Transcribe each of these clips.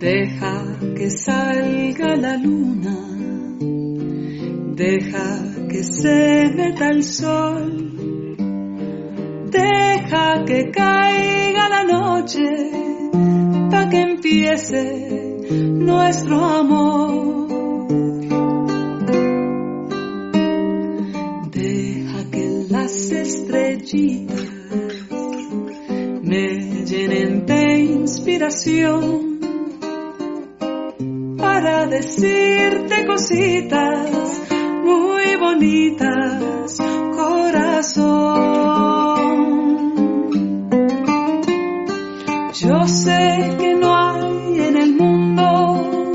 Deja que salga la luna, deja que se meta el sol, deja que caiga la noche, pa' que empiece nuestro amor. Deja que las estrellitas me llenen de inspiración para decirte cositas muy bonitas, corazón. Yo sé que no hay en el mundo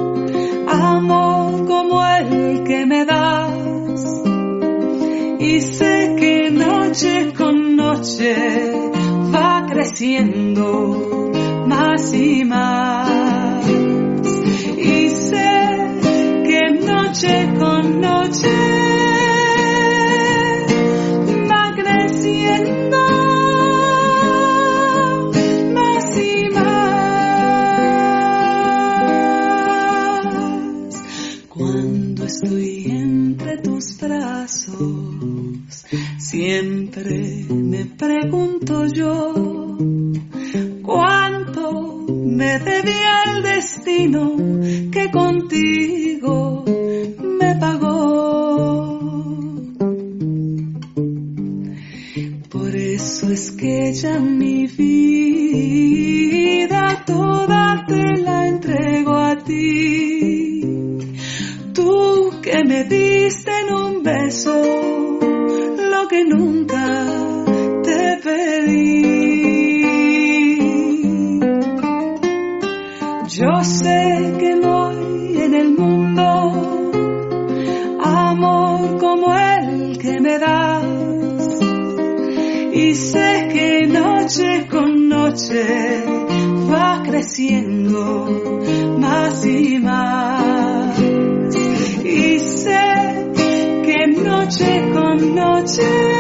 amor como el que me das, y sé que noche con noche va creciendo más y más, y sé que noche con noche va creciendo más y más. Cuando estoy entre tus brazos, siempre me pregunto yo, ¿cuánto me debía el destino que contigo me pagó? Por eso es que ya mi vida toda te la entrego a ti, tú que me diste en un beso lo que nunca te pedí. Yo sé que no hay en el mundo amor como el que me das, y sé que noche con noche va creciendo más y más, y sé que noche con noche